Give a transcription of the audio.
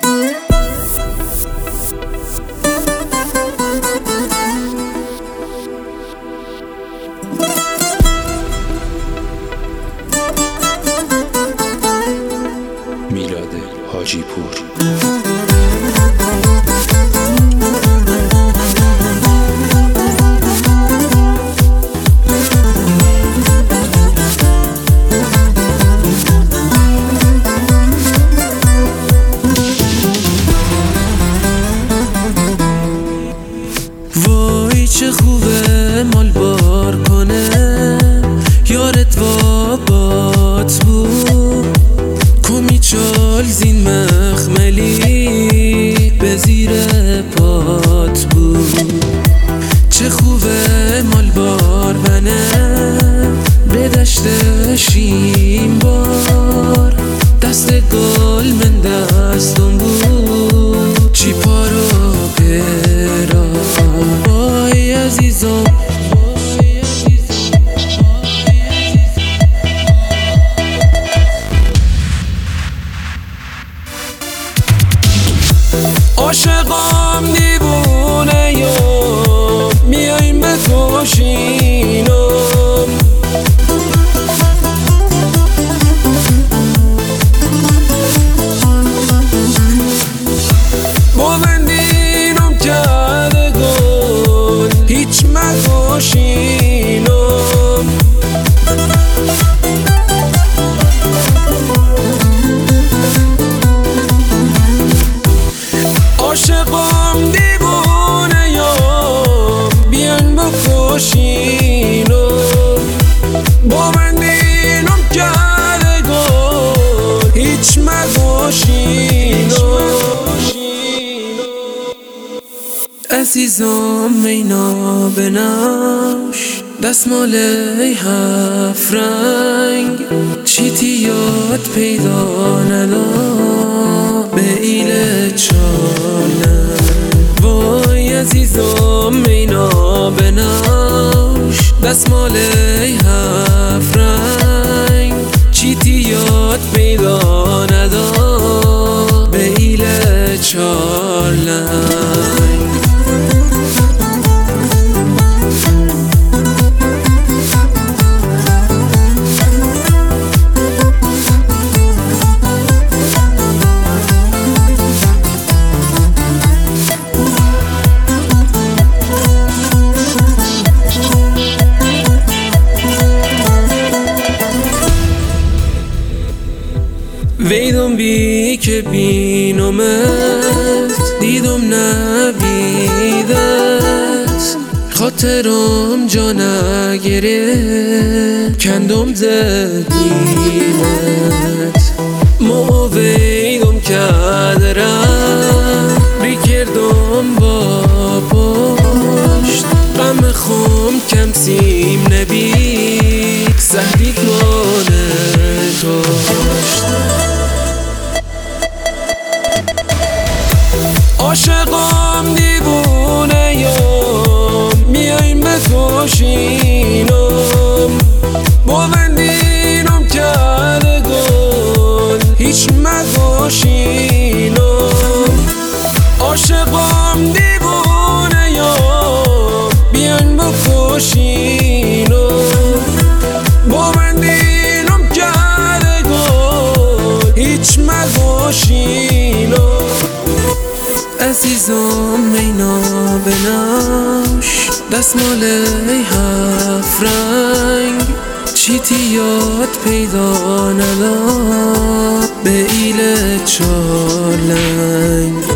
میلاد حاجی پور. وای چه خوبه مال بار کنه، یارت وابات بود، کمی چال زین مخملی به زیر پات بود. چه خوبه مال بار بنه به دشت شیم بار، دست گل من دستم بود چی پارو پرا. وای عزیزم عاشقام دیوونه یا میایم بکشینم، با بندینم کرده گل هیچ مکشینم. عاشقام دیوونه یا بیان بکشینم، با بندینم کرده گل هیچ مکشینم. عزیزم مینا بناش دستمال هفت رنگ، چیتی یاد پیدا ندا به ایل چالن. وای عزیزم مینا بناش دستمال هفت رنگ، چیتی یاد پیدا ندا به ایل چالن. ویدم بی که بینمت دیدم نبیدت، خاطرم جا نگره کندم زدیمت. ما ویدم کدرم ری کردم با پشت، غم خم کم سیم نبید سهدی کنه داشت. عاشقام دیوونه یا میایم بکشینم، با بندینم کرده گل هیچ مکشینم. عاشقام دیوونه یا بیان بکشینم، با بندینم کرده گل هیچ مکشینم. عزیزم مینا بناش دستمال هفت رنگ، چیتی یاد پیدا ندا به ایل چالنگ.